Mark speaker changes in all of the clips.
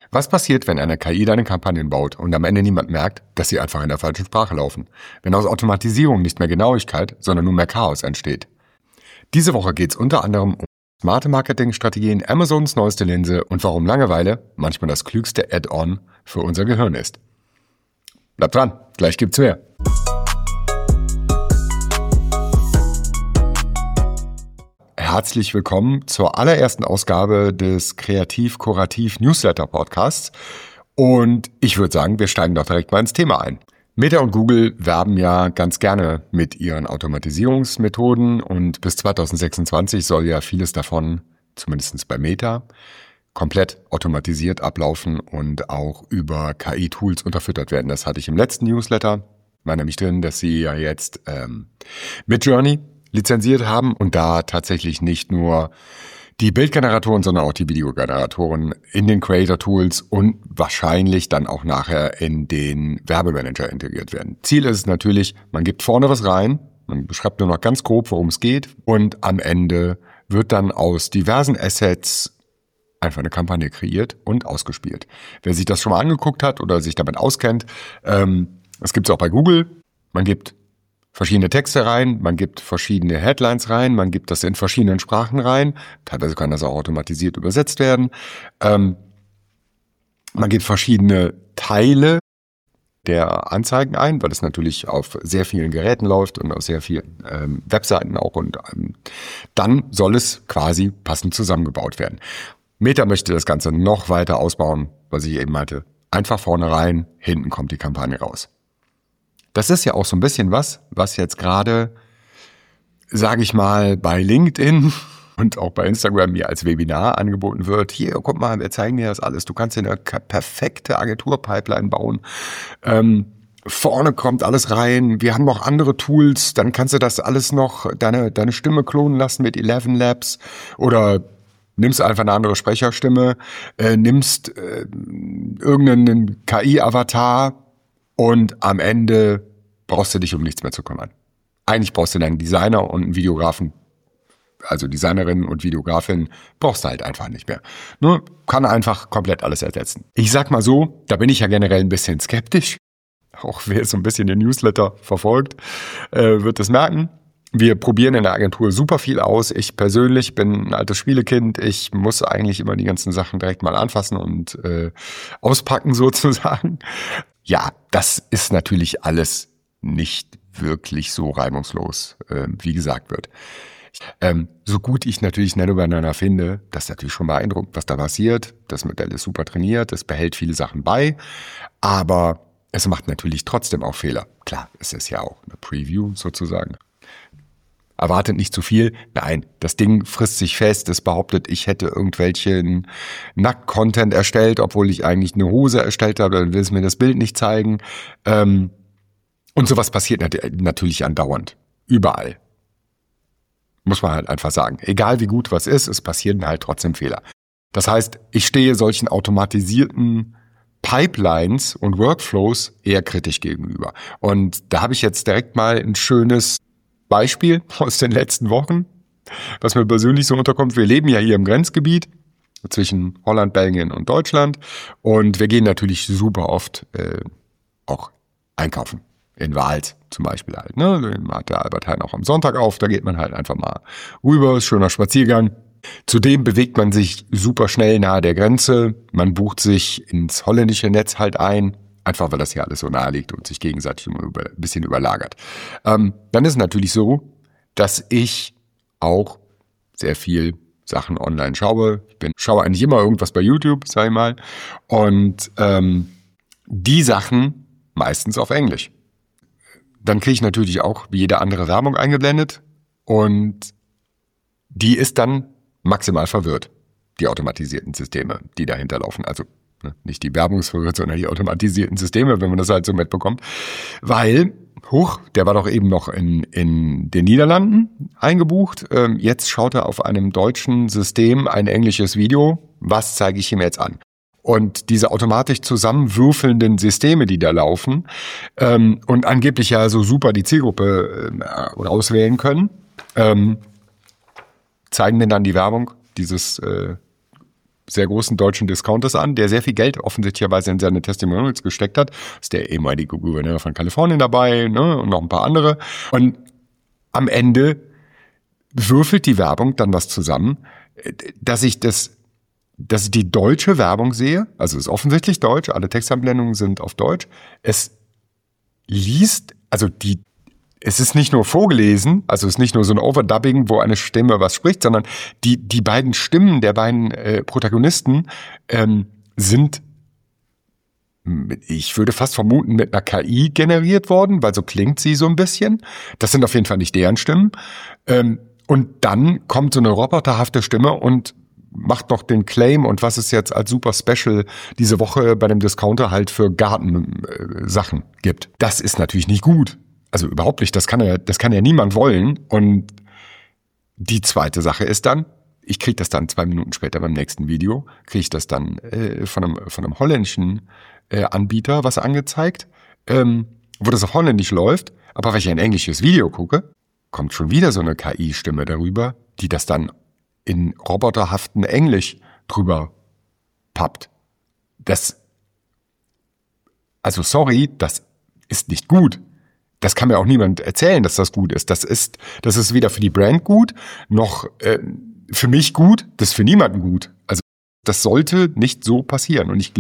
Speaker 1: Was passiert, wenn eine KI deine Kampagnen baut und am Ende niemand merkt, dass sie einfach in der falschen Sprache laufen? Wenn aus Automatisierung nicht mehr Genauigkeit, sondern nur mehr Chaos entsteht? Diese Woche geht es unter anderem um smarte Marketingstrategien, Amazons neueste Linse und warum Langeweile manchmal das klügste Add-on für unser Gehirn ist. Bleibt dran, gleich gibt's mehr. Herzlich willkommen zur allerersten Ausgabe des Kreativ-Kurativ-Newsletter-Podcasts. Und ich würde sagen, wir steigen doch direkt mal ins Thema ein. Meta und Google werben ja ganz gerne mit ihren Automatisierungsmethoden und bis 2026 soll ja vieles davon, zumindest bei Meta, komplett automatisiert ablaufen und auch über KI-Tools unterfüttert werden. Das hatte ich im letzten Newsletter, war nämlich drin, dass sie ja jetzt Midjourney lizenziert haben und da tatsächlich nicht nur die Bildgeneratoren, sondern auch die Videogeneratoren in den Creator-Tools und wahrscheinlich dann auch nachher in den Werbemanager integriert werden. Ziel ist es natürlich, man gibt vorne was rein, man beschreibt nur noch ganz grob, worum es geht und am Ende wird dann aus diversen Assets einfach eine Kampagne kreiert und ausgespielt. Wer sich das schon mal angeguckt hat oder sich damit auskennt, es gibt es auch bei Google, man gibt verschiedene Texte rein, man gibt verschiedene Headlines rein, man gibt das in verschiedenen Sprachen rein, teilweise kann das auch automatisiert übersetzt werden. Man gibt verschiedene Teile der Anzeigen ein, weil es natürlich auf sehr vielen Geräten läuft und auf sehr vielen Webseiten auch und dann soll es quasi passend zusammengebaut werden. Meta möchte das Ganze noch weiter ausbauen, was ich eben meinte. Einfach vorne rein, hinten kommt die Kampagne raus. Das ist ja auch so ein bisschen was jetzt gerade, sage ich mal, bei LinkedIn und auch bei Instagram mir als Webinar angeboten wird. Hier, guck mal, wir zeigen dir das alles. Du kannst dir eine perfekte Agentur-Pipeline bauen. Vorne kommt alles rein. Wir haben noch andere Tools. Dann kannst du das alles noch, deine Stimme klonen lassen mit 11 Labs oder nimmst einfach eine andere Sprecherstimme, nimmst irgendeinen KI-Avatar und am Ende brauchst du dich um nichts mehr zu kümmern. Eigentlich brauchst du dann einen Designer und einen Videografen, also Designerinnen und Videografin, brauchst du halt einfach nicht mehr. Nur kann einfach komplett alles ersetzen. Ich sag mal so, da bin ich ja generell ein bisschen skeptisch. Auch wer so ein bisschen den Newsletter verfolgt, wird es merken. Wir probieren in der Agentur super viel aus. Ich persönlich bin ein altes Spielekind. Ich muss eigentlich immer die ganzen Sachen direkt mal anfassen und auspacken sozusagen. Ja, das ist natürlich alles nicht wirklich so reibungslos, wie gesagt wird. So gut ich natürlich Nano finde, das ist natürlich schon beeindruckend, was da passiert. Das Modell ist super trainiert, es behält viele Sachen bei, aber es macht natürlich trotzdem auch Fehler. Klar, es ist ja auch eine Preview sozusagen. Erwartet nicht zu viel. Nein, das Ding frisst sich fest. Es behauptet, ich hätte irgendwelchen Nackt-Content erstellt, obwohl ich eigentlich eine Hose erstellt habe. Dann will es mir das Bild nicht zeigen. Und sowas passiert natürlich andauernd. Überall. Muss man halt einfach sagen. Egal wie gut was ist, es passieren halt trotzdem Fehler. Das heißt, ich stehe solchen automatisierten Pipelines und Workflows eher kritisch gegenüber. Und da habe ich jetzt direkt mal ein schönes Beispiel aus den letzten Wochen, was mir persönlich so unterkommt. Wir leben ja hier im Grenzgebiet zwischen Holland, Belgien und Deutschland und wir gehen natürlich super oft auch einkaufen. In Wals zum Beispiel halt. Ne? Da hat der Albert Heijn auch am Sonntag auf, da geht man halt einfach mal rüber, ist schöner Spaziergang. Zudem bewegt man sich super schnell nahe der Grenze, man bucht sich ins holländische Netz halt ein, einfach weil das hier alles so nahe liegt und sich gegenseitig ein bisschen überlagert. Dann ist es natürlich so, dass ich auch sehr viel Sachen online schaue. Schaue eigentlich immer irgendwas bei YouTube, sag ich mal. Und die Sachen meistens auf Englisch. Dann kriege ich natürlich auch wie jede andere Werbung eingeblendet. Und die ist dann maximal verwirrt, die automatisierten Systeme, die dahinter laufen. Also nicht die Werbungsverwirrt, sondern die automatisierten Systeme, wenn man das halt so mitbekommt. Weil, der war doch eben noch in den Niederlanden eingebucht. Jetzt schaut er auf einem deutschen System ein englisches Video. Was zeige ich ihm jetzt an? Und diese automatisch zusammenwürfelnden Systeme, die da laufen und angeblich ja so super die Zielgruppe auswählen können, zeigen denn dann die Werbung dieses sehr großen deutschen Discounters an, der sehr viel Geld offensichtlicherweise in seine Testimonials gesteckt hat. Ist der ehemalige Gouverneur von Kalifornien dabei, ne, und noch ein paar andere. Und am Ende würfelt die Werbung dann was zusammen, dass ich die deutsche Werbung sehe, also es ist offensichtlich deutsch, alle Textanblendungen sind auf Deutsch. Es ist nicht nur vorgelesen, also es ist nicht nur so ein Overdubbing, wo eine Stimme was spricht, sondern die beiden Stimmen der beiden Protagonisten sind, ich würde fast vermuten, mit einer KI generiert worden, weil so klingt sie so ein bisschen. Das sind auf jeden Fall nicht deren Stimmen. Und dann kommt so eine roboterhafte Stimme und macht noch den Claim und was es jetzt als super Special diese Woche bei dem Discounter halt für Gartensachen gibt. Das ist natürlich nicht gut. Also überhaupt nicht, das kann ja niemand wollen. Und die zweite Sache ist dann, ich kriege das dann 2 Minuten später beim nächsten Video, kriege ich das dann von einem holländischen Anbieter was angezeigt, wo das auf Holländisch läuft. Aber wenn ich ein englisches Video gucke, kommt schon wieder so eine KI-Stimme darüber, die das dann in roboterhaften Englisch drüber pappt. Also sorry, das ist nicht gut. Das kann mir auch niemand erzählen, dass das gut ist. Das ist weder für die Brand gut, noch für mich gut, das ist für niemanden gut. Also das sollte nicht so passieren. Und ich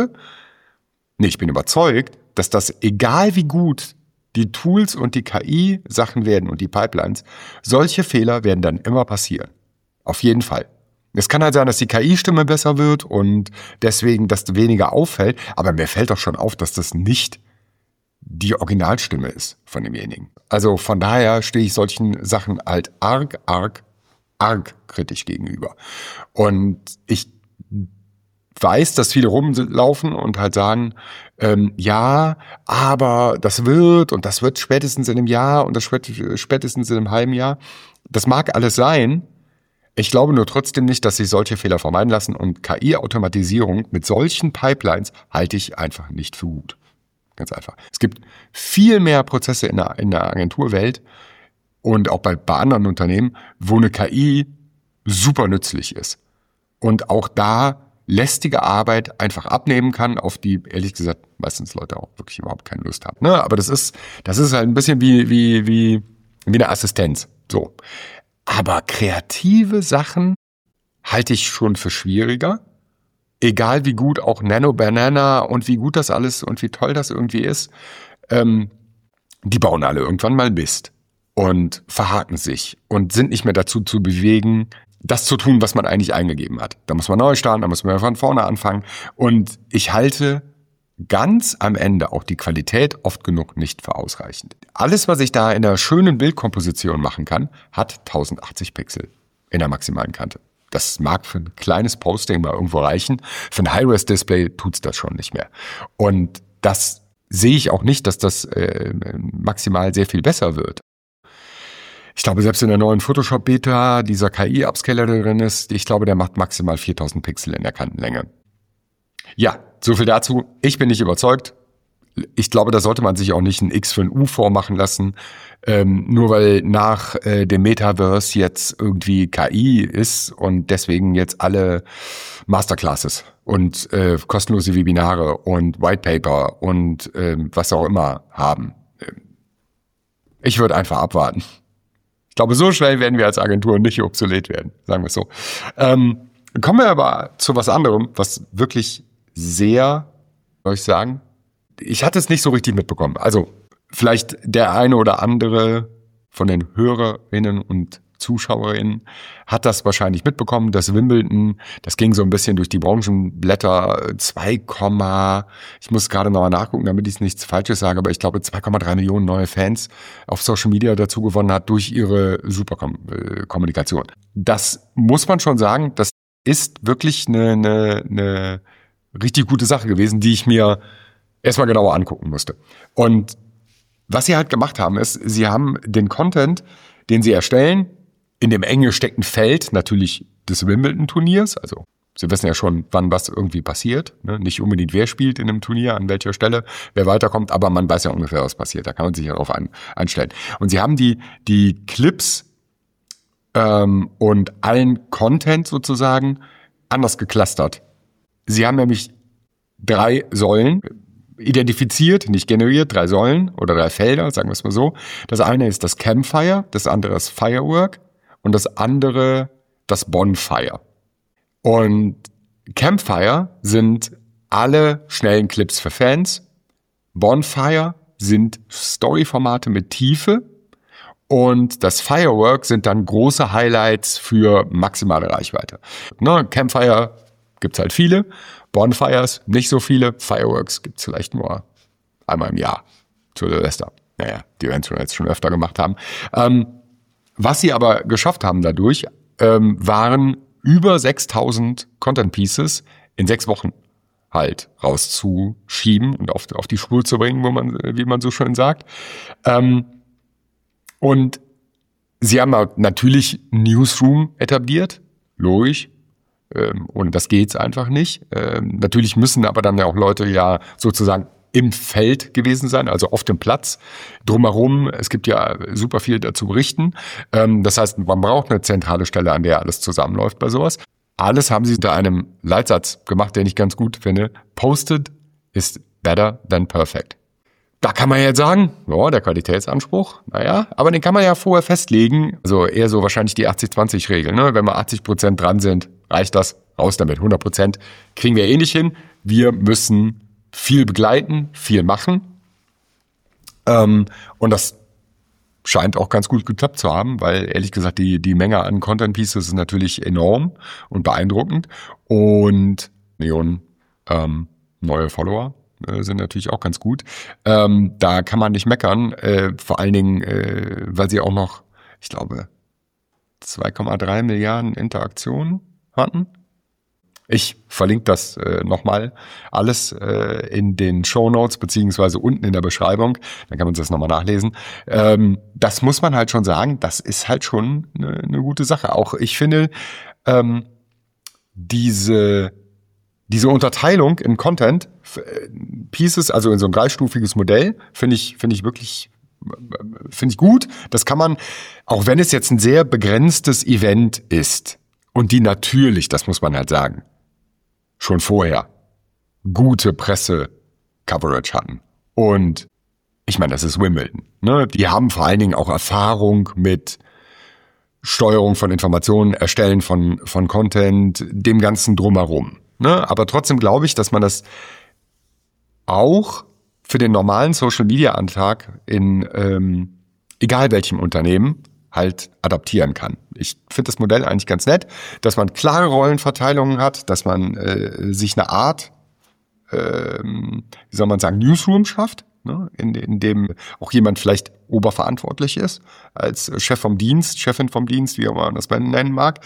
Speaker 1: bin überzeugt, dass das, egal wie gut die Tools und die KI-Sachen werden und die Pipelines, solche Fehler werden dann immer passieren. Auf jeden Fall. Es kann halt sein, dass die KI-Stimme besser wird und deswegen das weniger auffällt, aber mir fällt doch schon auf, dass das nicht die Originalstimme ist von demjenigen. Also von daher stehe ich solchen Sachen halt arg kritisch gegenüber. Und ich weiß, dass viele rumlaufen und halt sagen, ja, aber das wird spätestens in einem Jahr und das wird spätestens in einem halben Jahr. Das mag alles sein. Ich glaube nur trotzdem nicht, dass sich solche Fehler vermeiden lassen, und KI-Automatisierung mit solchen Pipelines halte ich einfach nicht für gut. Ganz einfach. Es gibt viel mehr Prozesse in der Agenturwelt und auch bei anderen Unternehmen, wo eine KI super nützlich ist. Und auch da lästige Arbeit einfach abnehmen kann, auf die, ehrlich gesagt, meistens Leute auch wirklich überhaupt keine Lust haben. Ne? Aber das ist halt ein bisschen wie eine Assistenz. So. Aber kreative Sachen halte ich schon für schwieriger. Egal wie gut auch Nano Banana und wie gut das alles und wie toll das irgendwie ist, die bauen alle irgendwann mal Mist und verhaken sich und sind nicht mehr dazu zu bewegen, das zu tun, was man eigentlich eingegeben hat. Da muss man neu starten, da muss man von vorne anfangen. Und ich halte ganz am Ende auch die Qualität oft genug nicht für ausreichend. Alles, was ich da in einer schönen Bildkomposition machen kann, hat 1080 Pixel in der maximalen Kante. Das mag für ein kleines Posting mal irgendwo reichen. Für ein High-Res-Display tut's das schon nicht mehr. Und das sehe ich auch nicht, dass das maximal sehr viel besser wird. Ich glaube, selbst in der neuen Photoshop-Beta, dieser KI-Upscaler, der drin ist, ich glaube, der macht maximal 4000 Pixel in der Kantenlänge. Ja, so viel dazu. Ich bin nicht überzeugt. Ich glaube, da sollte man sich auch nicht ein X für ein U vormachen lassen, nur weil nach dem Metaverse jetzt irgendwie KI ist und deswegen jetzt alle Masterclasses und kostenlose Webinare und Whitepaper und was auch immer haben. Ich würde einfach abwarten. Ich glaube, so schnell werden wir als Agentur nicht obsolet werden, sagen wir es so. Kommen wir aber zu was anderem, was wirklich sehr, soll ich sagen, ich hatte es nicht so richtig mitbekommen. Also vielleicht der eine oder andere von den Hörerinnen und Zuschauerinnen hat das wahrscheinlich mitbekommen, dass Wimbledon, das ging so ein bisschen durch die Branchenblätter, ich muss gerade nochmal nachgucken, damit ich nichts Falsches sage, aber ich glaube 2,3 Millionen neue Fans auf Social Media dazu gewonnen hat durch ihre Kommunikation. Das muss man schon sagen, das ist wirklich eine richtig gute Sache gewesen, die ich mir erstmal genauer angucken musste. Und was sie halt gemacht haben, ist, sie haben den Content, den sie erstellen, in dem eng gesteckten Feld natürlich des Wimbledon-Turniers, also sie wissen ja schon, wann was irgendwie passiert, ne? Nicht unbedingt wer spielt in einem Turnier, an welcher Stelle, wer weiterkommt, aber man weiß ja ungefähr, was passiert, da kann man sich ja darauf einstellen. Und sie haben die Clips und allen Content sozusagen anders geclustert. Sie haben nämlich 3 Säulen identifiziert, nicht generiert, 3 Säulen oder 3 Felder, sagen wir es mal so. Das eine ist das Campfire, das andere ist Firework und das andere das Bonfire. Und Campfire sind alle schnellen Clips für Fans. Bonfire sind Storyformate mit Tiefe. Und das Firework sind dann große Highlights für maximale Reichweite. Ne, Campfire gibt's halt viele. Bonfires nicht so viele. Fireworks gibt's vielleicht nur einmal im Jahr zu Silvester. Naja, die werden es jetzt schon öfter gemacht haben. Was sie aber geschafft haben dadurch, waren über 6.000 Content Pieces in 6 Wochen halt rauszuschieben und auf die Spur zu bringen, wie man so schön sagt. Und sie haben natürlich Newsroom etabliert, logisch. Ohne das geht's einfach nicht. Natürlich müssen aber dann ja auch Leute ja sozusagen im Feld gewesen sein, also auf dem Platz. Drumherum, es gibt ja super viel dazu berichten. Das heißt, man braucht eine zentrale Stelle, an der alles zusammenläuft bei sowas. Alles haben sie unter einem Leitsatz gemacht, den ich ganz gut finde. Posted is better than perfect. Da kann man jetzt sagen, ja, der Qualitätsanspruch, naja, aber den kann man ja vorher festlegen. Also eher so wahrscheinlich die 80-20-Regel. Ne? Wenn wir 80% dran sind, reicht das, raus damit. 100% kriegen wir eh nicht hin. Wir müssen viel begleiten, viel machen. Und das scheint auch ganz gut geklappt zu haben, weil ehrlich gesagt die Menge an Content Pieces ist natürlich enorm und beeindruckend. Und Millionen neue Follower sind natürlich auch ganz gut. Da kann man nicht meckern, vor allen Dingen, weil sie auch noch, ich glaube, 2,3 Milliarden Interaktionen hatten. Ich verlinke das nochmal alles in den Shownotes beziehungsweise unten in der Beschreibung. Dann kann man das nochmal nachlesen. Das muss man halt schon sagen, das ist halt schon eine gute Sache. Auch ich finde, diese Unterteilung in Content Pieces, also in so ein 3-stufiges Modell, finde ich gut. Das kann man, auch wenn es jetzt ein sehr begrenztes Event ist und die natürlich, das muss man halt sagen, schon vorher gute Presse-Coverage hatten. Und ich meine, das ist Wimbledon. Ne? Die haben vor allen Dingen auch Erfahrung mit Steuerung von Informationen, Erstellen von Content, dem Ganzen drumherum. Ne? Aber trotzdem glaube ich, dass man das auch für den normalen Social-Media-Alltag in egal welchem Unternehmen halt adaptieren kann. Ich finde das Modell eigentlich ganz nett, dass man klare Rollenverteilungen hat, dass man sich eine Art, wie soll man sagen, Newsroom schafft, ne? in dem auch jemand vielleicht oberverantwortlich ist, als Chef vom Dienst, Chefin vom Dienst, wie auch man das nennen mag.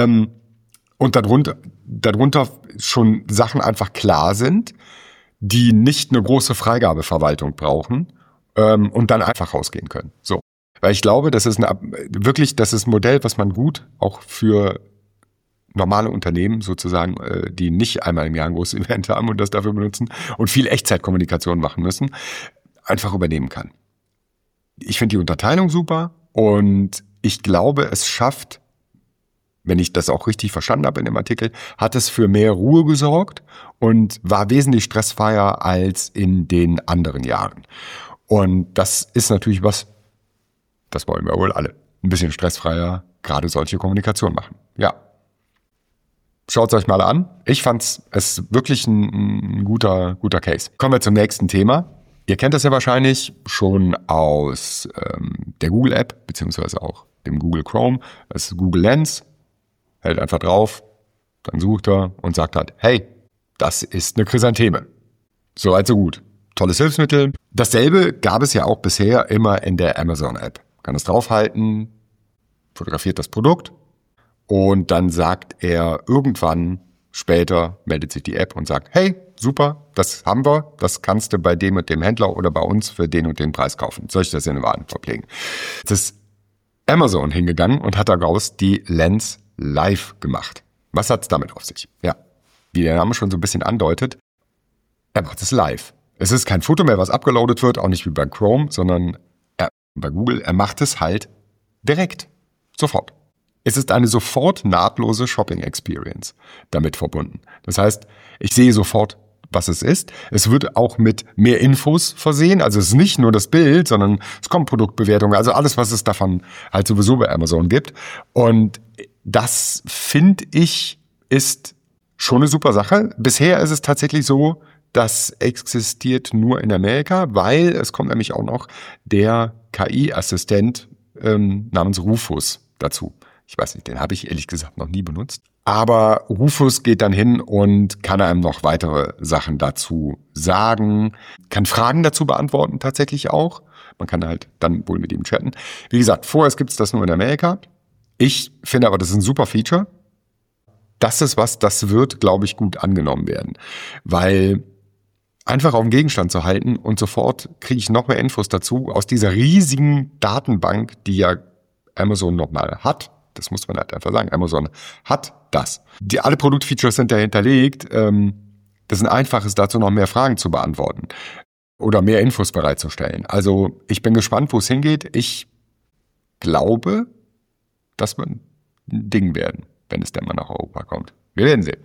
Speaker 1: Und darunter schon Sachen einfach klar sind, die nicht eine große Freigabeverwaltung brauchen und dann einfach rausgehen können. So. Weil ich glaube, das ist ein Modell, was man gut auch für normale Unternehmen sozusagen, die nicht einmal im Jahr ein großes Event haben und das dafür benutzen und viel Echtzeitkommunikation machen müssen, einfach übernehmen kann. Ich finde die Unterteilung super und ich glaube, es schafft, wenn ich das auch richtig verstanden habe in dem Artikel, hat es für mehr Ruhe gesorgt und war wesentlich stressfreier als in den anderen Jahren. Und das ist natürlich was, das wollen wir wohl alle. Ein bisschen stressfreier, gerade solche Kommunikation machen. Ja. Schaut es euch mal an. Ich fand es wirklich ein guter Case. Kommen wir zum nächsten Thema. Ihr kennt das ja wahrscheinlich schon aus der Google App, beziehungsweise auch dem Google Chrome. Das ist Google Lens. Hält einfach drauf, dann sucht er und sagt halt, hey, das ist eine Chrysantheme. So weit, so gut. Tolles Hilfsmittel. Dasselbe gab es ja auch bisher immer in der Amazon-App. Kann es draufhalten, fotografiert das Produkt und dann sagt er irgendwann später, meldet sich die App und sagt, hey, super, das haben wir, das kannst du bei dem und dem Händler oder bei uns für den und den Preis kaufen. Soll ich das in den Warenkorb legen? Jetzt ist Amazon hingegangen und hat daraus die Lens live gemacht. Was hat's damit auf sich? Ja, wie der Name schon so ein bisschen andeutet, er macht es live. Es ist kein Foto mehr, was abgeloadet wird, auch nicht wie bei Chrome, sondern bei Google, er macht es halt direkt, sofort. Es ist eine sofort nahtlose Shopping-Experience damit verbunden. Das heißt, ich sehe sofort, was es ist. Es wird auch mit mehr Infos versehen. Also es ist nicht nur das Bild, sondern es kommen Produktbewertungen, also alles, was es davon halt sowieso bei Amazon gibt. Und das, finde ich, ist schon eine super Sache. Bisher ist es tatsächlich so, das existiert nur in Amerika, weil es kommt nämlich auch noch der KI-Assistent namens Rufus dazu. Ich weiß nicht, den habe ich ehrlich gesagt noch nie benutzt. Aber Rufus geht dann hin und kann einem noch weitere Sachen dazu sagen, kann Fragen dazu beantworten tatsächlich auch. Man kann halt dann wohl mit ihm chatten. Wie gesagt, vorerst gibt es das nur in Amerika. Ich finde aber, das ist ein super Feature. Das ist was, das wird, glaube ich, gut angenommen werden. Weil einfach auf dem Gegenstand zu halten und sofort kriege ich noch mehr Infos dazu aus dieser riesigen Datenbank, die ja Amazon nochmal hat. Das muss man halt einfach sagen. Amazon hat das. Alle Produktfeatures sind da hinterlegt. Das ist ein einfaches, dazu noch mehr Fragen zu beantworten oder mehr Infos bereitzustellen. Also ich bin gespannt, wo es hingeht. Ich glaube, das wird ein Ding werden, wenn es denn mal nach Europa kommt. Wir werden sehen.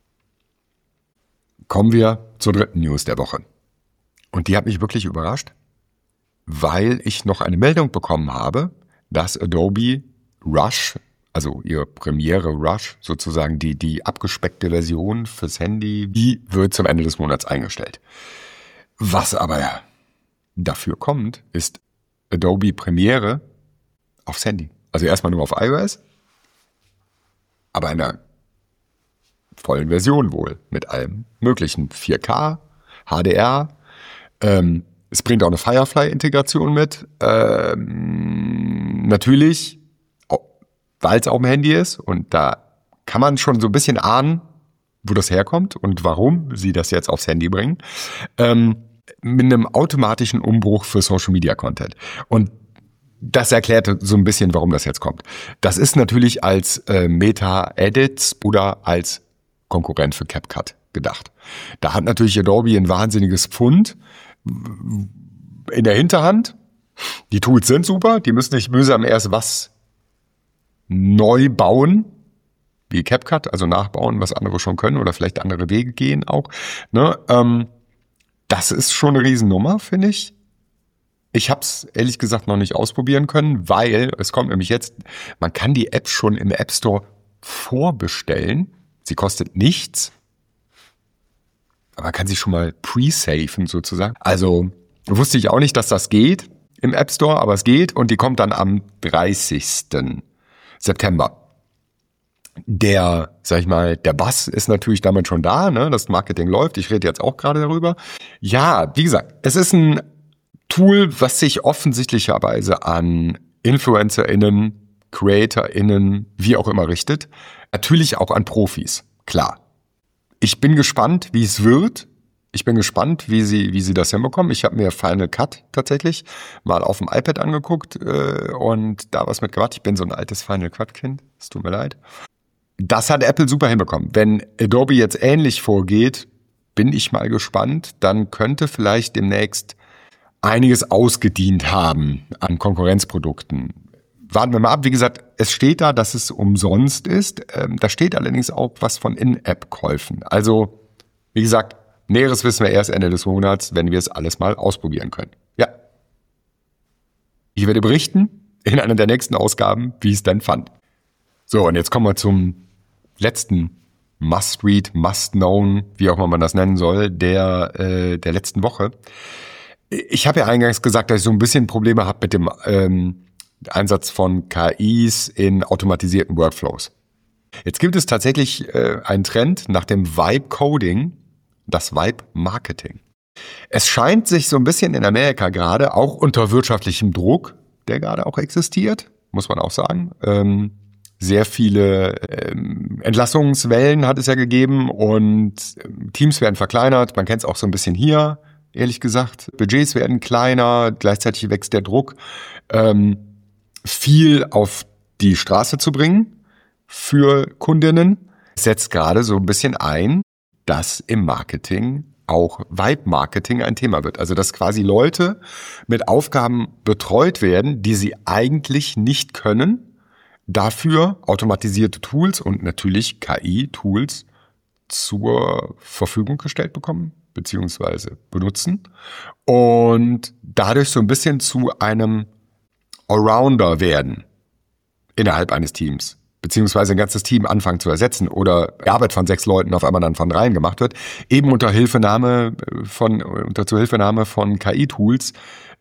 Speaker 1: Kommen wir zur dritten News der Woche. Und die hat mich wirklich überrascht, weil ich noch eine Meldung bekommen habe, dass Adobe Rush, also ihr Premiere Rush, sozusagen die abgespeckte Version fürs Handy, die wird zum Ende des Monats eingestellt. Was aber dafür kommt, ist Adobe Premiere aufs Handy. Also erstmal nur auf iOS, aber in einer vollen Version wohl, mit allem möglichen 4K, HDR. Es bringt auch eine Firefly-Integration mit. Natürlich, weil es auf dem Handy ist und da kann man schon so ein bisschen ahnen, wo das herkommt und warum sie das jetzt aufs Handy bringen, mit einem automatischen Umbruch für Social-Media-Content. Und das erklärt so ein bisschen, warum das jetzt kommt. Das ist natürlich als Meta-Edits oder als Konkurrent für CapCut gedacht. Da hat natürlich Adobe ein wahnsinniges Pfund in der Hinterhand. Die Tools sind super, die müssen nicht mühsam erst was neu bauen, wie CapCut, also nachbauen, was andere schon können oder vielleicht andere Wege gehen auch. Ne? Das ist schon eine Riesennummer, finde ich. Ich habe es ehrlich gesagt noch nicht ausprobieren können, weil es kommt nämlich jetzt, man kann die App schon im App Store vorbestellen. Sie kostet nichts, aber man kann sie schon mal pre-safen sozusagen. Also wusste ich auch nicht, dass das geht im App Store, aber es geht und die kommt dann am 30. September. Der, sag ich mal, der Bass ist natürlich damit schon da, ne? Das Marketing läuft. Ich rede jetzt auch gerade darüber. Ja, wie gesagt, es ist ein Tool, was sich offensichtlicherweise an InfluencerInnen, CreatorInnen, wie auch immer richtet. Natürlich auch an Profis, klar. Ich bin gespannt, wie es wird. Ich bin gespannt, wie sie das hinbekommen. Ich habe mir Final Cut tatsächlich mal auf dem iPad angeguckt und da was mit gemacht. Ich bin so ein altes Final Cut-Kind. Es tut mir leid. Das hat Apple super hinbekommen. Wenn Adobe jetzt ähnlich vorgeht, bin ich mal gespannt. Dann könnte vielleicht demnächst einiges ausgedient haben an Konkurrenzprodukten. Warten wir mal ab. Wie gesagt, es steht da, dass es umsonst ist. Da steht allerdings auch was von In-App-Käufen. Also, wie gesagt, Näheres wissen wir erst Ende des Monats, wenn wir es alles mal ausprobieren können. Ja. Ich werde berichten in einer der nächsten Ausgaben, wie ich es dann fand. So, und jetzt kommen wir zum letzten Must-Read, Must-Known, wie auch immer man das nennen soll, der letzten Woche. Ich habe ja eingangs gesagt, dass ich so ein bisschen Probleme habe mit dem Einsatz von KIs in automatisierten Workflows. Jetzt gibt es tatsächlich einen Trend nach dem Vibe-Coding, das Vibe-Marketing. Es scheint sich so ein bisschen in Amerika gerade, auch unter wirtschaftlichem Druck, der gerade auch existiert, muss man auch sagen. Sehr viele Entlassungswellen hat es ja gegeben und Teams werden verkleinert. Man kennt es auch so ein bisschen hier, ehrlich gesagt. Budgets werden kleiner, gleichzeitig wächst der Druck, viel auf die Straße zu bringen für Kundinnen. Setzt gerade so ein bisschen ein, dass im Marketing auch Vibe-Marketing ein Thema wird. Also dass quasi Leute mit Aufgaben betreut werden, die sie eigentlich nicht können, dafür automatisierte Tools und natürlich KI-Tools zur Verfügung gestellt bekommen, beziehungsweise benutzen und dadurch so ein bisschen zu einem Allrounder werden innerhalb eines Teams, beziehungsweise ein ganzes Team anfangen zu ersetzen oder die Arbeit von 6 Leuten auf einmal dann von 3 gemacht wird, eben unter Zuhilfenahme von KI-Tools.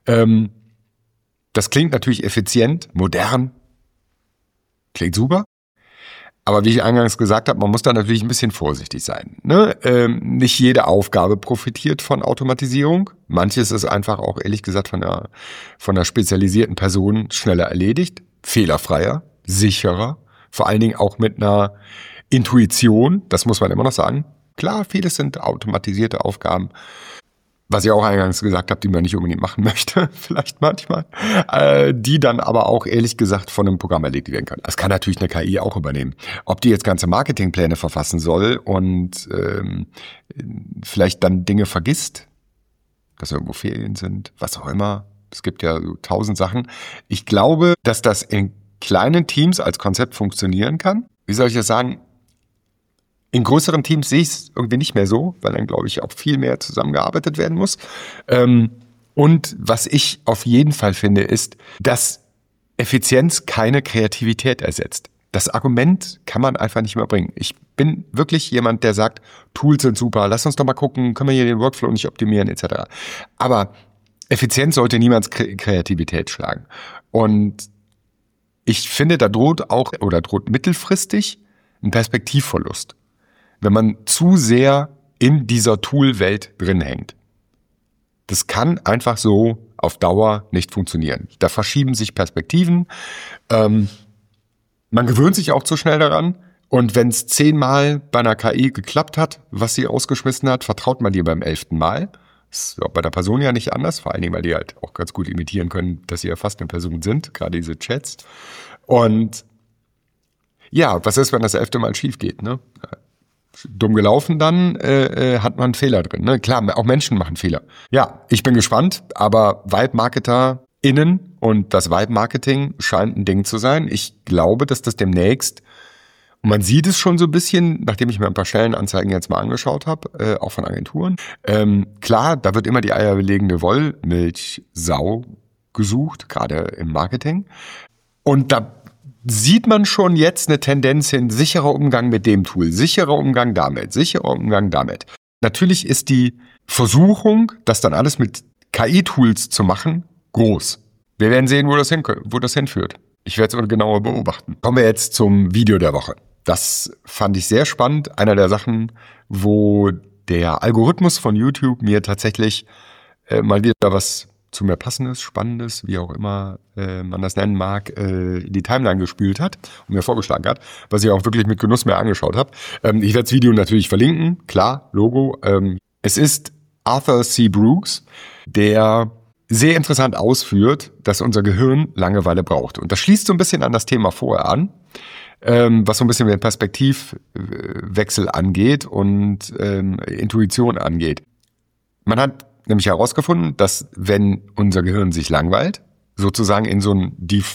Speaker 1: Das klingt natürlich effizient, modern, klingt super. Aber wie ich eingangs gesagt habe, man muss da natürlich ein bisschen vorsichtig sein. Ne? Nicht jede Aufgabe profitiert von Automatisierung. Manches ist einfach auch, ehrlich gesagt, von einer spezialisierten Person schneller erledigt, fehlerfreier, sicherer, vor allen Dingen auch mit einer Intuition, das muss man immer noch sagen. Klar, vieles sind automatisierte Aufgaben, was ich auch eingangs gesagt habe, die man nicht unbedingt machen möchte, vielleicht manchmal, die dann aber auch ehrlich gesagt von einem Programm erledigt werden können. Das kann natürlich eine KI auch übernehmen. Ob die jetzt ganze Marketingpläne verfassen soll und vielleicht dann Dinge vergisst, dass irgendwo Ferien sind, was auch immer. Es gibt ja so 1000 Sachen. Ich glaube, dass das in kleinen Teams als Konzept funktionieren kann. Wie soll ich das sagen? In größeren Teams sehe ich es irgendwie nicht mehr so, weil dann, glaube ich, auch viel mehr zusammengearbeitet werden muss. Und was ich auf jeden Fall finde, ist, dass Effizienz keine Kreativität ersetzt. Das Argument kann man einfach nicht mehr bringen. Ich bin wirklich jemand, der sagt, Tools sind super, lass uns doch mal gucken, können wir hier den Workflow nicht optimieren, etc. Aber Effizienz sollte niemands Kreativität schlagen. Und ich finde, da droht mittelfristig ein Perspektivverlust, wenn man zu sehr in dieser Tool-Welt drin hängt. Das kann einfach so auf Dauer nicht funktionieren. Da verschieben sich Perspektiven. Man gewöhnt sich auch zu schnell daran. Und wenn es 10-mal bei einer KI geklappt hat, was sie ausgeschmissen hat, vertraut man dir beim 11. Mal. Das ist auch bei der Person ja nicht anders, vor allen Dingen, weil die halt auch ganz gut imitieren können, dass sie ja fast eine Person sind, gerade diese Chats. Und ja, was ist, wenn das 11. Mal schief geht, ne? Dumm gelaufen, dann hat man einen Fehler drin. Ne? Klar, auch Menschen machen Fehler. Ja, ich bin gespannt, aber VibeMarketerInnen und das Vibe-Marketing scheint ein Ding zu sein. Ich glaube, dass das demnächst, und man sieht es schon so ein bisschen, nachdem ich mir ein paar Stellenanzeigen jetzt mal angeschaut habe, auch von Agenturen. Klar, da wird immer die eierlegende Wollmilchsau gesucht, gerade im Marketing. Und da sieht man schon jetzt eine Tendenz hin, sicherer Umgang mit dem Tool, sicherer Umgang damit. Natürlich ist die Versuchung, das dann alles mit KI-Tools zu machen, groß. Wir werden sehen, wo das hinführt. Ich werde es aber genauer beobachten. Kommen wir jetzt zum Video der Woche. Das fand ich sehr spannend. Einer der Sachen, wo der Algorithmus von YouTube mir tatsächlich mal wieder was zu mir Passendes, Spannendes, wie auch immer man das nennen mag, in die Timeline gespült hat und mir vorgeschlagen hat, was ich auch wirklich mit Genuss mir angeschaut habe. Ich werde das Video natürlich verlinken, klar, Logo. Es ist Arthur C. Brooks, der sehr interessant ausführt, dass unser Gehirn Langeweile braucht. Und das schließt so ein bisschen an das Thema vorher an, was so ein bisschen den Perspektivwechsel angeht und Intuition angeht. Man hat nämlich herausgefunden, dass wenn unser Gehirn sich langweilt, sozusagen in so ein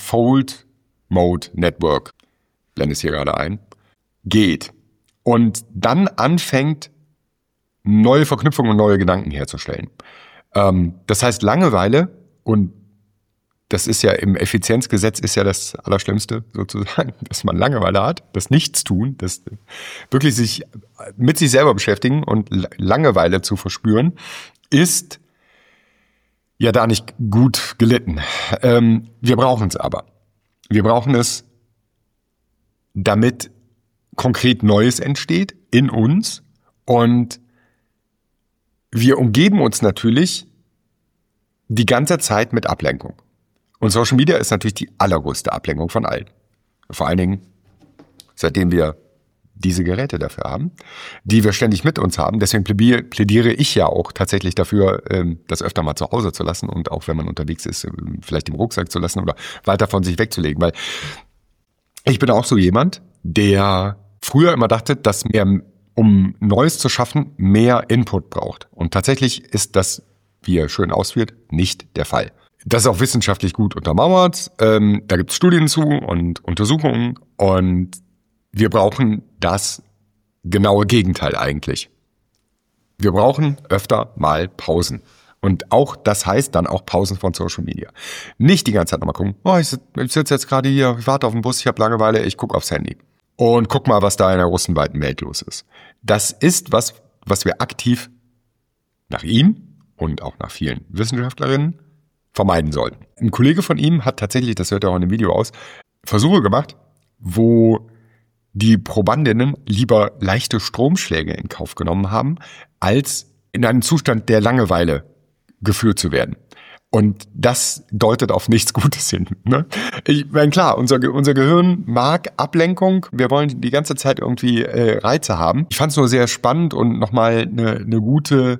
Speaker 1: Default-Mode-Network, blende es hier gerade ein, geht und dann anfängt, neue Verknüpfungen und neue Gedanken herzustellen. Das heißt Langeweile, und das ist ja im Effizienzgesetz ist ja das Allerschlimmste sozusagen, dass man Langeweile hat, das Nichtstun, das wirklich sich mit sich selber beschäftigen und Langeweile zu verspüren, ist ja da nicht gut gelitten. Wir brauchen es aber. Wir brauchen es, damit konkret Neues entsteht in uns, und wir umgeben uns natürlich die ganze Zeit mit Ablenkung. Und Social Media ist natürlich die allergrößte Ablenkung von allen. Vor allen Dingen, seitdem wir diese Geräte dafür haben, die wir ständig mit uns haben. Deswegen plädiere ich ja auch tatsächlich dafür, das öfter mal zu Hause zu lassen und auch wenn man unterwegs ist, vielleicht im Rucksack zu lassen oder weiter von sich wegzulegen. Weil ich bin auch so jemand, der früher immer dachte, dass mehr, um Neues zu schaffen, mehr Input braucht. Und tatsächlich ist das, wie er schön ausführt, nicht der Fall. Das ist auch wissenschaftlich gut untermauert. Da gibt es Studien zu und Untersuchungen. Und wir brauchen das genaue Gegenteil eigentlich. Wir brauchen öfter mal Pausen. Und auch das heißt dann auch Pausen von Social Media. Nicht die ganze Zeit nochmal gucken, ich sitze jetzt gerade hier, ich warte auf den Bus, ich habe Langeweile, ich gucke aufs Handy. Und guck mal, was da in der russenweiten Welt los ist. Das ist was wir aktiv nach ihm und auch nach vielen Wissenschaftlerinnen vermeiden sollten. Ein Kollege von ihm hat tatsächlich, das hört er auch in dem Video aus, Versuche gemacht, wo die Probandinnen lieber leichte Stromschläge in Kauf genommen haben, als in einen Zustand der Langeweile geführt zu werden. Und das deutet auf nichts Gutes hin. Ne? Ich meine, klar, unser Gehirn mag Ablenkung. Wir wollen die ganze Zeit irgendwie Reize haben. Ich fand es nur sehr spannend und nochmal ein guter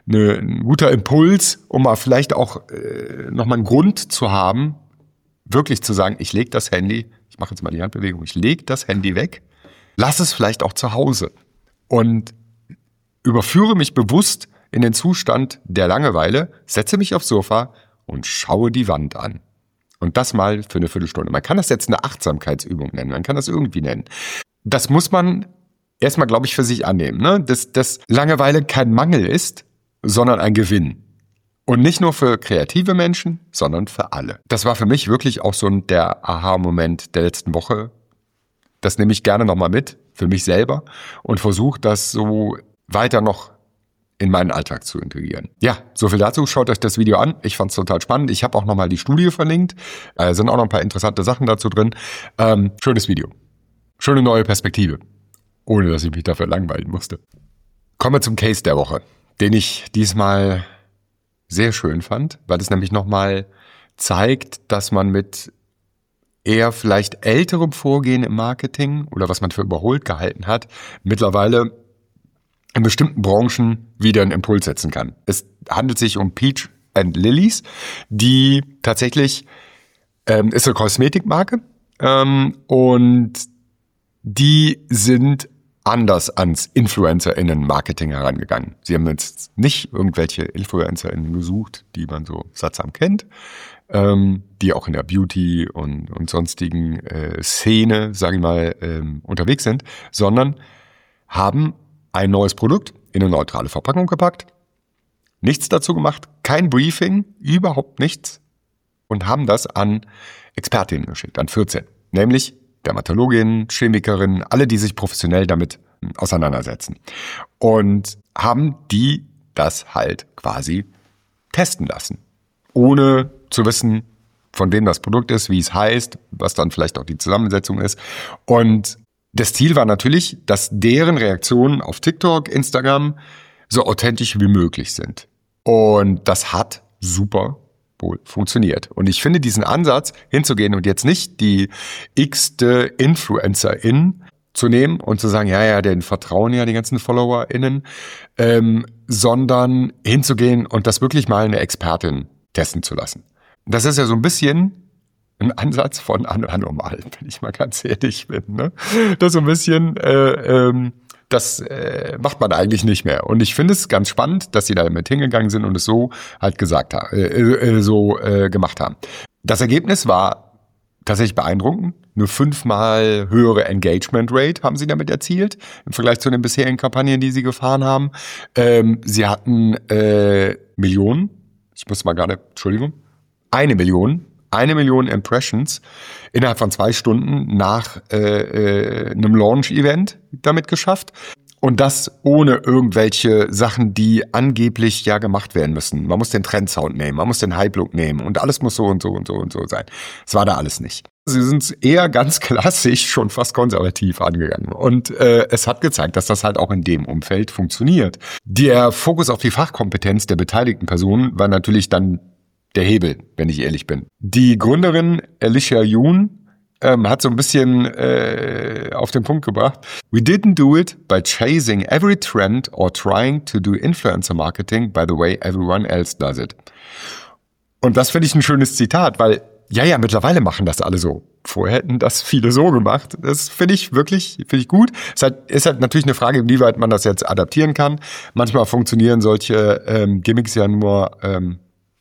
Speaker 1: Impuls, um mal vielleicht auch nochmal einen Grund zu haben, wirklich zu sagen, ich lege das Handy, ich mache jetzt mal die Handbewegung, ich lege das Handy weg, lass es vielleicht auch zu Hause und überführe mich bewusst in den Zustand der Langeweile, setze mich aufs Sofa und schaue die Wand an. Und das mal für eine Viertelstunde. Man kann das jetzt eine Achtsamkeitsübung nennen, man kann das irgendwie nennen. Das muss man erstmal, glaube ich, für sich annehmen, ne? Dass Langeweile kein Mangel ist, sondern ein Gewinn. Und nicht nur für kreative Menschen, sondern für alle. Das war für mich wirklich auch so der Aha-Moment der letzten Woche. Das nehme ich gerne nochmal mit, für mich selber, und versuche das so weiter noch in meinen Alltag zu integrieren. Ja, so viel dazu. Schaut euch das Video an. Ich fand es total spannend. Ich habe auch nochmal die Studie verlinkt. Sind auch noch ein paar interessante Sachen dazu drin. Schönes Video. Schöne neue Perspektive. Ohne, dass ich mich dafür langweilen musste. Kommen wir zum Case der Woche, den ich diesmal sehr schön fand, weil es nämlich nochmal zeigt, dass man mit eher vielleicht älterem Vorgehen im Marketing oder was man für überholt gehalten hat, mittlerweile in bestimmten Branchen wieder einen Impuls setzen kann. Es handelt sich um Peach & Lilies, die tatsächlich ist eine Kosmetikmarke und die sind anders ans InfluencerInnen-Marketing herangegangen. Sie haben jetzt nicht irgendwelche InfluencerInnen gesucht, die man so sattsam kennt, die auch in der Beauty- und sonstigen Szene, sage ich mal, unterwegs sind, sondern haben ein neues Produkt in eine neutrale Verpackung gepackt, nichts dazu gemacht, kein Briefing, überhaupt nichts und haben das an Expertinnen geschickt, an 14, nämlich Dermatologinnen, Chemikerinnen, alle, die sich professionell damit auseinandersetzen und haben die das halt quasi testen lassen, ohne zu wissen, von wem das Produkt ist, wie es heißt, was dann vielleicht auch die Zusammensetzung ist. Und das Ziel war natürlich, dass deren Reaktionen auf TikTok, Instagram so authentisch wie möglich sind. Und das hat super wohl funktioniert. Und ich finde diesen Ansatz, hinzugehen und jetzt nicht die x-te Influencerin zu nehmen und zu sagen, ja, denen vertrauen ja die ganzen FollowerInnen, sondern hinzugehen und das wirklich mal eine Expertin testen zu lassen. Das ist ja so ein bisschen ein Ansatz von anormal, wenn ich mal ganz ehrlich bin. Ne? Das so ein bisschen, das macht man eigentlich nicht mehr. Und ich finde es ganz spannend, dass sie da damit hingegangen sind und es so halt gemacht haben. Das Ergebnis war tatsächlich beeindruckend. Eine 5-mal höhere Engagement Rate haben sie damit erzielt, im Vergleich zu den bisherigen Kampagnen, die sie gefahren haben. Sie hatten Millionen, eine Million Impressions innerhalb von 2 Stunden nach einem Launch-Event damit geschafft. Und das ohne irgendwelche Sachen, die angeblich ja gemacht werden müssen. Man muss den Trendsound nehmen, man muss den Hype-Look nehmen und alles muss so und so und so und so sein. Das war da alles nicht. Sie sind eher ganz klassisch, schon fast konservativ angegangen. Und es hat gezeigt, dass das halt auch in dem Umfeld funktioniert. Der Fokus auf die Fachkompetenz der beteiligten Personen war natürlich dann der Hebel, wenn ich ehrlich bin. Die Gründerin Alicia Yoon hat so ein bisschen auf den Punkt gebracht. We didn't do it by chasing every trend or trying to do influencer marketing by the way everyone else does it. Und das finde ich ein schönes Zitat, weil ja, mittlerweile machen das alle so. Vorher hätten das viele so gemacht. Das finde ich gut. Ist halt natürlich eine Frage, inwieweit man das jetzt adaptieren kann. Manchmal funktionieren solche Gimmicks ja nur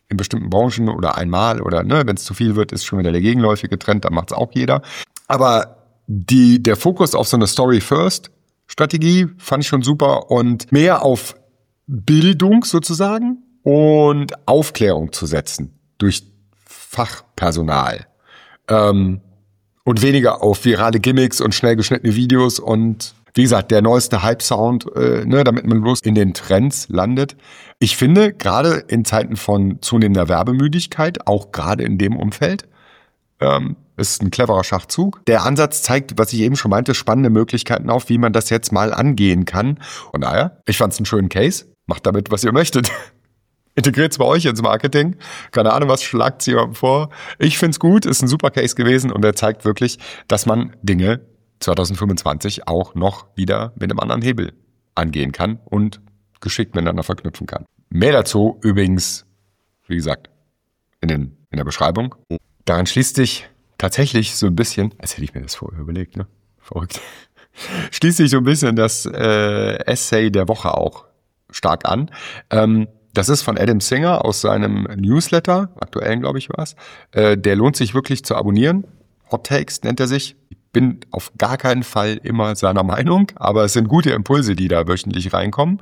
Speaker 1: in bestimmten Branchen oder einmal oder wenn es zu viel wird, ist schon wieder der gegenläufige Trend, dann macht es auch jeder. Aber der Fokus auf so eine Story-First-Strategie fand ich schon super und mehr auf Bildung sozusagen und Aufklärung zu setzen durch Fachpersonal. Und weniger auf virale Gimmicks und schnell geschnittene Videos und wie gesagt, der neueste Hype-Sound, damit man bloß in den Trends landet. Ich finde, gerade in Zeiten von zunehmender Werbemüdigkeit, auch gerade in dem Umfeld, ist ein cleverer Schachzug. Der Ansatz zeigt, was ich eben schon meinte, spannende Möglichkeiten auf, wie man das jetzt mal angehen kann. Und daher, ich fand es einen schönen Case. Macht damit, was ihr möchtet. Integriert es bei euch ins Marketing. Keine Ahnung, was schlagt es jemandem vor. Ich find's gut, ist ein super Case gewesen und er zeigt wirklich, dass man Dinge 2025 auch noch wieder mit einem anderen Hebel angehen kann und geschickt miteinander verknüpfen kann. Mehr dazu übrigens, wie gesagt, in der Beschreibung. Daran schließt sich tatsächlich so ein bisschen, als hätte ich mir das vorher überlegt, ne? Verrückt. Schließt sich so ein bisschen das Essay der Woche auch stark an. Das ist von Adam Singer aus seinem Newsletter, aktuellen glaube ich war es. Der lohnt sich wirklich zu abonnieren. Hot Takes nennt er sich. Ich bin auf gar keinen Fall immer seiner Meinung, aber es sind gute Impulse, die da wöchentlich reinkommen.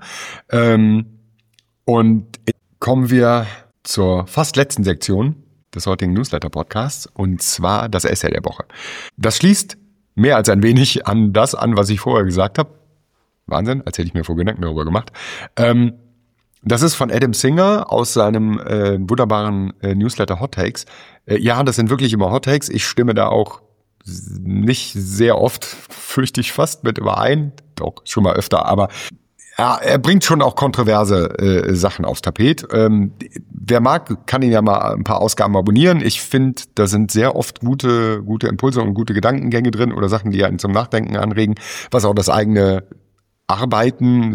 Speaker 1: Und kommen wir zur fast letzten Sektion des heutigen Newsletter-Podcasts, und zwar das Essay der Woche. Das schließt mehr als ein wenig an das an, was ich vorher gesagt habe. Wahnsinn, als hätte ich mir vor Gedanken darüber gemacht. Das ist von Adam Singer aus seinem wunderbaren Newsletter Hot Takes. Ja, das sind wirklich immer Hot Takes. Ich stimme da auch nicht sehr oft, fürchte ich fast mit überein. Doch, schon mal öfter, aber ja, er bringt schon auch kontroverse Sachen aufs Tapet. Wer mag, kann ihn ja mal ein paar Ausgaben abonnieren. Ich finde, da sind sehr oft gute Impulse und gute Gedankengänge drin oder Sachen, die einen zum Nachdenken anregen, was auch das eigene Arbeiten,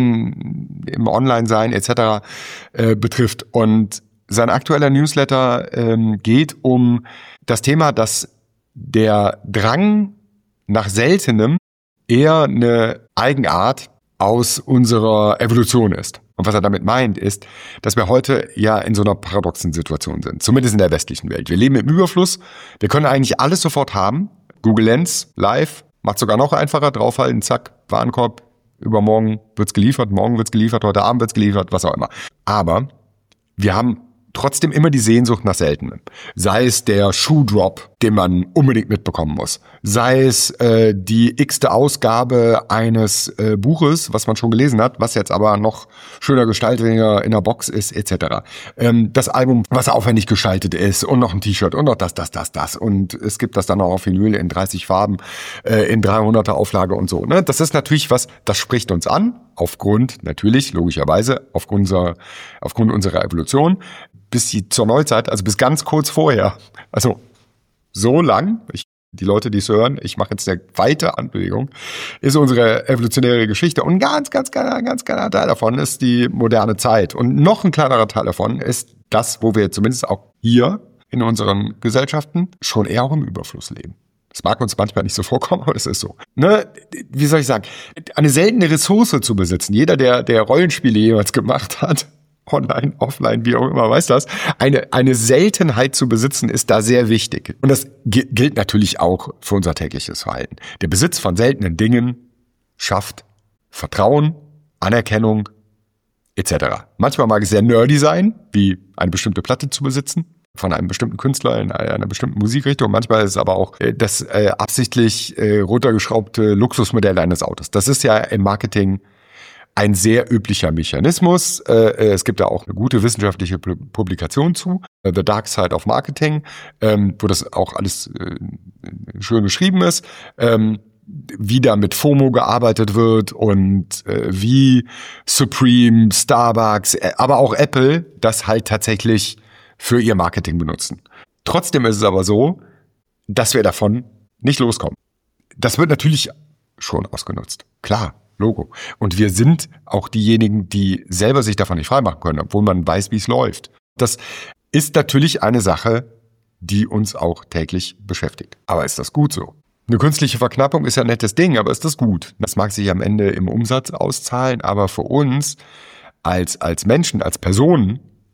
Speaker 1: Sein, im Online-Sein etc. Betrifft. Und sein aktueller Newsletter geht um das Thema, dass der Drang nach Seltenem eher eine Eigenart aus unserer Evolution ist. Und was er damit meint, ist, dass wir heute ja in so einer paradoxen Situation sind, zumindest in der westlichen Welt. Wir leben im Überfluss, wir können eigentlich alles sofort haben. Google Lens, live, macht sogar noch einfacher, draufhalten, zack, Warenkorb, übermorgen wird's geliefert, morgen wird's geliefert, heute Abend wird's geliefert, was auch immer. Aber wir haben trotzdem immer die Sehnsucht nach Seltenem. Sei es der Schuhdrop, den man unbedingt mitbekommen muss. Sei es die x-te Ausgabe eines Buches, was man schon gelesen hat, was jetzt aber noch schöner gestaltet in der Box ist, etc. Das Album, was aufwendig gestaltet ist und noch ein T-Shirt und noch das. Und es gibt das dann auch auf Vinyl in 30 Farben, in 300er Auflage und so. Ne? Das ist natürlich was, das spricht uns an, aufgrund, natürlich, logischerweise, aufgrund unserer Evolution. Bis zur Neuzeit, also bis ganz kurz vorher. Also so lang, die Leute, die es hören, ich mache jetzt eine weite Anbewegung, ist unsere evolutionäre Geschichte. Und ein ganz kleiner Teil davon ist die moderne Zeit. Und noch ein kleinerer Teil davon ist das, wo wir zumindest auch hier in unseren Gesellschaften schon eher auch im Überfluss leben. Das mag uns manchmal nicht so vorkommen, aber das ist so. Ne? Wie soll ich sagen? Eine seltene Ressource zu besitzen. Jeder, der Rollenspiele jemals gemacht hat, online, offline, wie auch immer, weiß das. Eine Seltenheit zu besitzen ist da sehr wichtig. Und das gilt natürlich auch für unser tägliches Verhalten. Der Besitz von seltenen Dingen schafft Vertrauen, Anerkennung etc. Manchmal mag es sehr nerdy sein, wie eine bestimmte Platte zu besitzen von einem bestimmten Künstler in einer bestimmten Musikrichtung. Manchmal ist es aber auch das absichtlich runtergeschraubte Luxusmodell eines Autos. Das ist ja im Marketing ein sehr üblicher Mechanismus. Es gibt da auch eine gute wissenschaftliche Publikation zu, The Dark Side of Marketing, wo das auch alles schön beschrieben ist, wie da mit FOMO gearbeitet wird und wie Supreme, Starbucks, aber auch Apple das halt tatsächlich für ihr Marketing benutzen. Trotzdem ist es aber so, dass wir davon nicht loskommen. Das wird natürlich schon ausgenutzt. Klar. Logo. Und wir sind auch diejenigen, die selber sich davon nicht freimachen können, obwohl man weiß, wie es läuft. Das ist natürlich eine Sache, die uns auch täglich beschäftigt. Aber ist das gut so? Eine künstliche Verknappung ist ja ein nettes Ding, aber ist das gut? Das mag sich am Ende im Umsatz auszahlen, aber für uns als Menschen, als Personen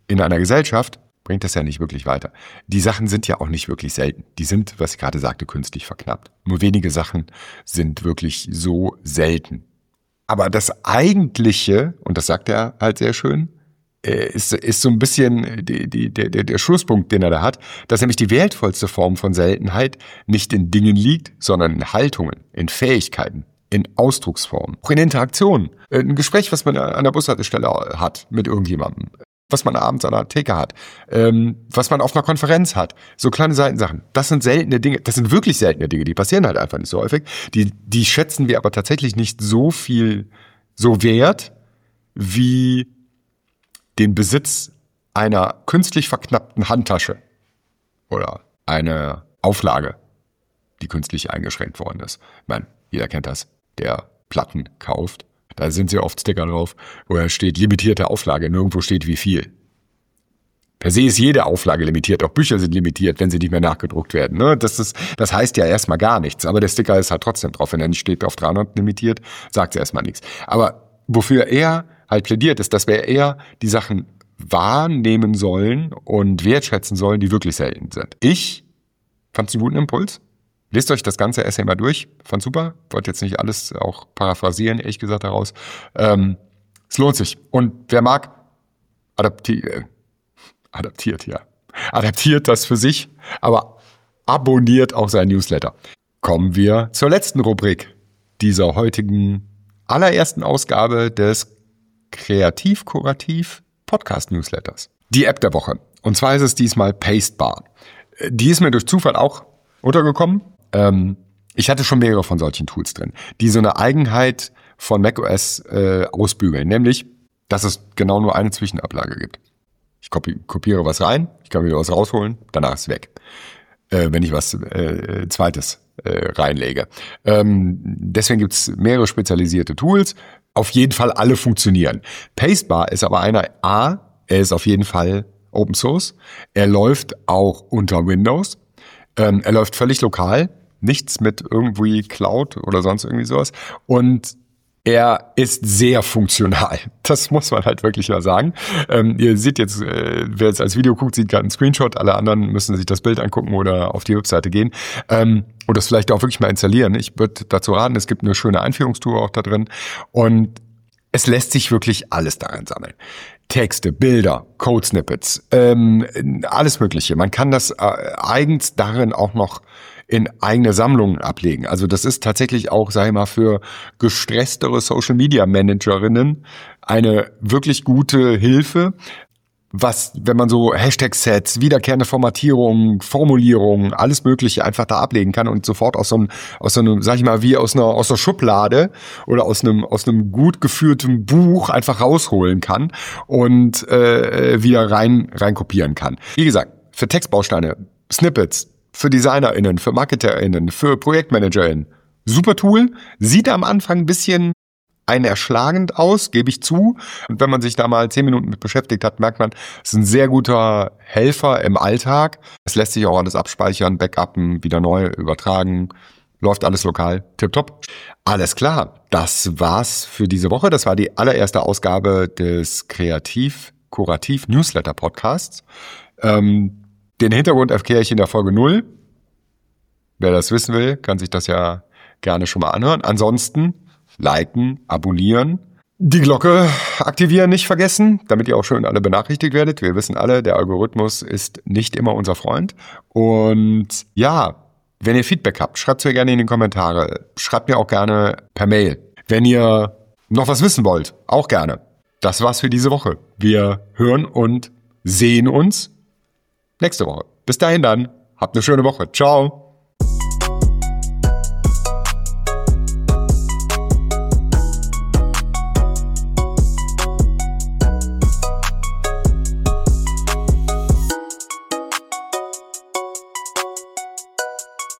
Speaker 1: in einer Gesellschaft bringt das ja nicht wirklich weiter. Die Sachen sind ja auch nicht wirklich selten. Die sind, was ich gerade sagte, künstlich verknappt. Nur wenige Sachen sind wirklich so selten. Aber das Eigentliche, und das sagt er halt sehr schön, ist so ein bisschen der Schlusspunkt, den er da hat, dass nämlich die wertvollste Form von Seltenheit nicht in Dingen liegt, sondern in Haltungen, in Fähigkeiten, in Ausdrucksformen, auch in Interaktionen. Ein Gespräch, was man an der Bushaltestelle hat mit irgendjemandem, was man abends an der Theke hat, was man auf einer Konferenz hat, so kleine Seitensachen. Das sind seltene Dinge, das sind wirklich seltene Dinge, die passieren halt einfach nicht so häufig. Die schätzen wir aber tatsächlich nicht so wert, wie den Besitz einer künstlich verknappten Handtasche oder eine Auflage, die künstlich eingeschränkt worden ist. Ich meine, jeder kennt das, der Platten kauft. Da sind sehr oft Sticker drauf, wo er steht, limitierte Auflage, nirgendwo steht wie viel. Per se ist jede Auflage limitiert, auch Bücher sind limitiert, wenn sie nicht mehr nachgedruckt werden. Ne? Das heißt ja erstmal gar nichts, aber der Sticker ist halt trotzdem drauf. Wenn er nicht steht auf 300 limitiert, sagt es erstmal nichts. Aber wofür er halt plädiert, ist, dass wir eher die Sachen wahrnehmen sollen und wertschätzen sollen, die wirklich selten sind. Ich fand es einen guten Impuls. Lest euch das ganze Essay mal durch. Fand super. Wollte jetzt nicht alles auch paraphrasieren, ehrlich gesagt, daraus. Es lohnt sich. Und wer mag, adaptiert das für sich, aber abonniert auch sein Newsletter. Kommen wir zur letzten Rubrik dieser heutigen allerersten Ausgabe des Kreativ-Kurativ-Podcast-Newsletters. Die App der Woche. Und zwar ist es diesmal Pastebar. Die ist mir durch Zufall auch untergekommen. Ich hatte schon mehrere von solchen Tools drin, die so eine Eigenheit von macOS ausbügeln, nämlich, dass es genau nur eine Zwischenablage gibt. Ich kopiere was rein, ich kann wieder was rausholen, danach ist es weg, wenn ich was Zweites reinlege. Deswegen gibt es mehrere spezialisierte Tools. Auf jeden Fall alle funktionieren. Pastebar ist aber er ist auf jeden Fall Open Source. Er läuft auch unter Windows. Er läuft völlig lokal. Nichts mit irgendwie Cloud oder sonst irgendwie sowas. Und er ist sehr funktional. Das muss man halt wirklich mal sagen. Ihr seht jetzt, wer jetzt als Video guckt, sieht gerade einen Screenshot. Alle anderen müssen sich das Bild angucken oder auf die Webseite gehen. Und das vielleicht auch wirklich mal installieren. Ich würde dazu raten, es gibt eine schöne Einführungstour auch da drin. Und es lässt sich wirklich alles darin sammeln. Texte, Bilder, Code-Snippets, alles Mögliche. Man kann das eigens darin auch noch in eigene Sammlungen ablegen. Also das ist tatsächlich auch, sag ich mal, für gestresstere Social-Media-Managerinnen eine wirklich gute Hilfe, was, wenn man so Hashtag-Sets, wiederkehrende Formatierungen, Formulierungen, alles Mögliche einfach da ablegen kann und sofort aus so einem, sag ich mal, wie aus einer Schublade oder aus einem gut geführten Buch einfach rausholen kann und wieder rein kopieren kann. Wie gesagt, für Textbausteine, Snippets, für DesignerInnen, für MarketerInnen, für ProjektmanagerInnen. Super Tool. Sieht am Anfang ein bisschen erschlagend aus, gebe ich zu. Und wenn man sich da mal 10 Minuten mit beschäftigt hat, merkt man, es ist ein sehr guter Helfer im Alltag. Es lässt sich auch alles abspeichern, backuppen, wieder neu übertragen. Läuft alles lokal. Tipptopp. Alles klar. Das war's für diese Woche. Das war die allererste Ausgabe des Kreativ-Kurativ-Newsletter-Podcasts. Den Hintergrund erkläre ich in der Folge 0. Wer das wissen will, kann sich das ja gerne schon mal anhören. Ansonsten liken, abonnieren, die Glocke aktivieren nicht vergessen, damit ihr auch schön alle benachrichtigt werdet. Wir wissen alle, der Algorithmus ist nicht immer unser Freund. Und ja, wenn ihr Feedback habt, schreibt es mir gerne in die Kommentare. Schreibt mir auch gerne per Mail. Wenn ihr noch was wissen wollt, auch gerne. Das war's für diese Woche. Wir hören und sehen uns nächste Woche. Bis dahin dann. Habt eine schöne Woche. Ciao.